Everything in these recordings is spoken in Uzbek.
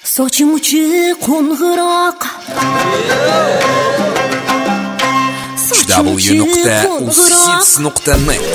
Sochim uchi qo'ng'iroq www.usids.net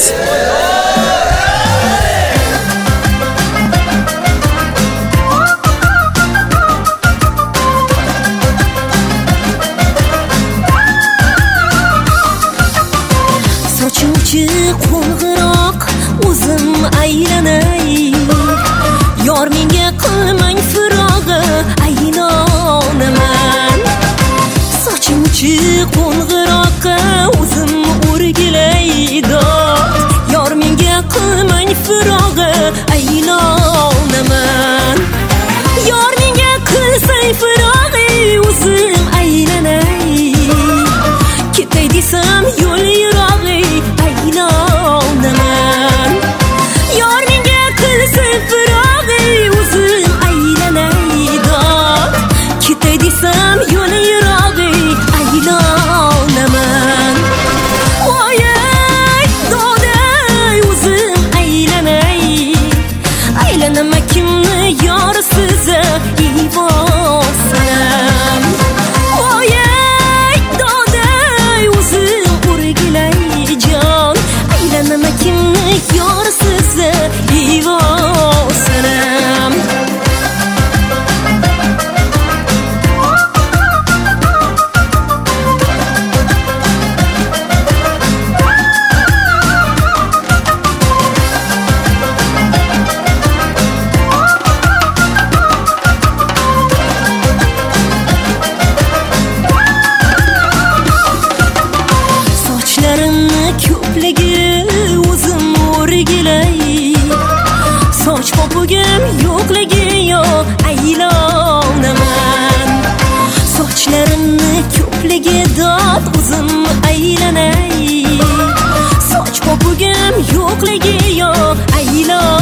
Sochim uchi qo'ng'iroq o'zim aylanay yor menga qilmang firog'i aylonaman sochim uchi qo'ng'iroqqa o'zim o'rgilay dod yor menga qilmang firog'i aylonaman yor menga qilsang firog'i o'zim aylanay ketay desam yo'l yirog'i aylonaman yor menga qilsang firog'i o'zim aylanay dod ketay desam yo'l yirog'i aylonaman voyay doday o'zim aylanay aylanaman kimni yorsiz ivosam voyay doday o'zim o'rgilay jon aylanaman kimni yorsiz ivosam sochlarimni ko'pligi o'zim o'rgilay soch popugim yo'qligi yo aylonaman sochlarimni ko'pligi dod o'zim aylanay soch popugim yo'qligi yo aylonaman